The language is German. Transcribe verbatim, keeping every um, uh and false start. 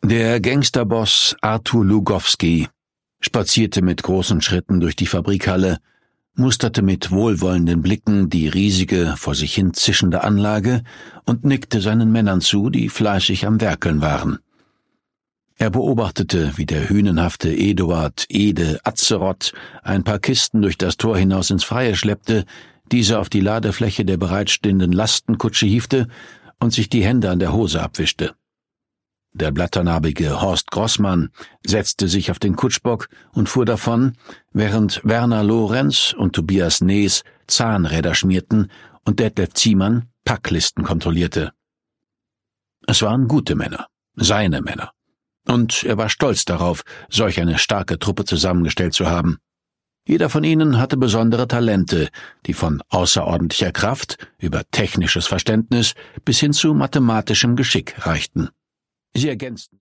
Der Gangsterboss Artur Lugowski spazierte mit großen Schritten durch die Fabrikhalle, musterte mit wohlwollenden Blicken die riesige, vor sich hin zischende Anlage und nickte seinen Männern zu, die fleißig am Werkeln waren. Er beobachtete, wie der hünenhafte Eduard Ede Atzerodt ein paar Kisten durch das Tor hinaus ins Freie schleppte, diese auf die Ladefläche der bereitstehenden Lastenkutsche hiefte und sich die Hände an der Hose abwischte. Der blatternarbige Horst Grossmann setzte sich auf den Kutschbock und fuhr davon, während Werner Lorenz und Tobias Nees Zahnräder schmierten und Detlef Ziemann Packlisten kontrollierte. Es waren gute Männer, seine Männer. Und er war stolz darauf, solch eine starke Truppe zusammengestellt zu haben. Jeder von ihnen hatte besondere Talente, die von außerordentlicher Kraft über technisches Verständnis bis hin zu mathematischem Geschick reichten. Sie ergänzten